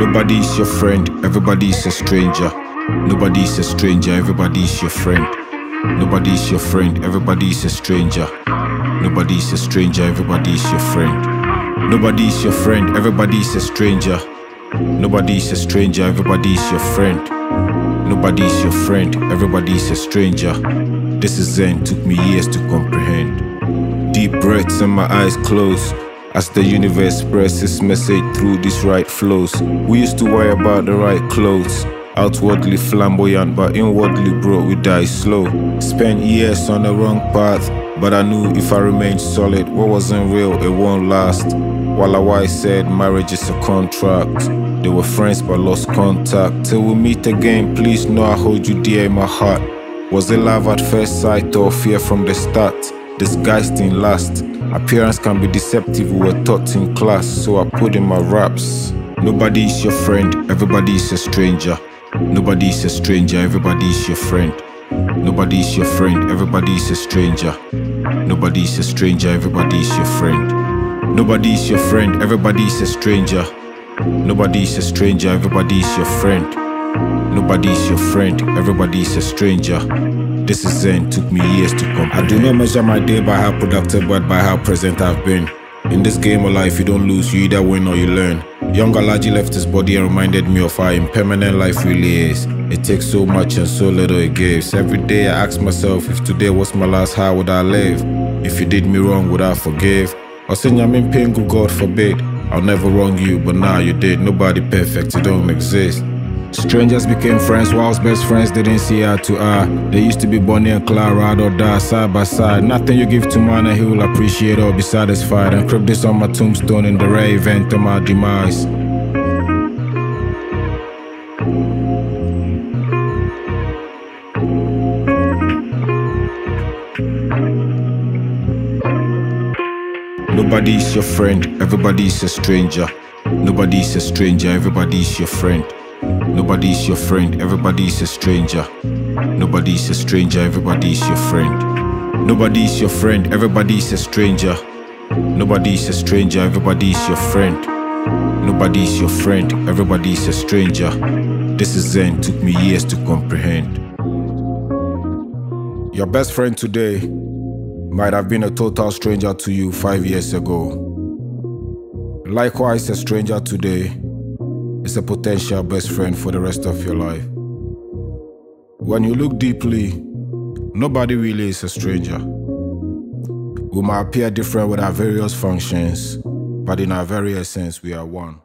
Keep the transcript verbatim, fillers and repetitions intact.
Nobody's your friend, everybody's a stranger. Nobody's a stranger, everybody's your friend. Nobody's your friend, everybody's a stranger. Nobody's a stranger, everybody's your friend. Nobody's your friend, everybody's a stranger. Nobody's a stranger, everybody's your friend. Nobody's your friend, everybody's a stranger. This is Zen, took me years to comprehend. Deep breaths and my eyes closed as the universe spreads its message through these right flows. We used to worry about the right clothes, outwardly flamboyant but inwardly broke, we die slow. Spent years on the wrong path, but I knew if I remained solid, what wasn't real, it won't last. While our wife said marriage is a contract, they were friends but lost contact. Till we meet again, please know I hold you dear in my heart. Was it love at first sight or fear from the start? Disguised in lust, appearance can be deceptive, we were taught in class, so I put in my raps. Nobody's your friend, everybody's a stranger. Nobody's a stranger, everybody's your friend. Nobody's your friend, everybody's a stranger. Nobody's a stranger, everybody's your friend. Nobody's your friend, everybody's a stranger. Nobody's a stranger, everybody's your friend. Nobody's your friend, everybody's a stranger. This is Zen, took me years to comprehend. I do not measure my day by how productive but by how present I've been. In this game of life, you don't lose, you either win or you learn. Young Alaji left his body and reminded me of how impermanent life really is. It takes so much and so little it gives. Every day I ask myself, if today was my last, how would I live? If you did me wrong, would I forgive? Or say I'm in pain, God forbid. I'll never wrong you, but now you did. Nobody perfect, you don't exist. Strangers became friends whilst best friends didn't see eye to eye. They used to be Bonnie and Clyde, ride or die side by side. Nothing you give to man and he will appreciate or be satisfied. And crib this on my tombstone in the rare event of my demise. Nobody's your friend, everybody's a stranger. Nobody's a stranger, everybody's your friend. Nobody's your friend, everybody's a stranger. Nobody's a stranger, everybody's your friend. Nobody's your friend, everybody's a stranger. Nobody's a stranger, everybody's your friend. Nobody's your friend, everybody's a stranger. This is Zen, took me years to comprehend. Your best friend today might have been a total stranger to you five years ago. Likewise, a stranger today is a potential best friend for the rest of your life. When you look deeply, nobody really is a stranger. We might appear different with our various functions, but in our very essence, we are one.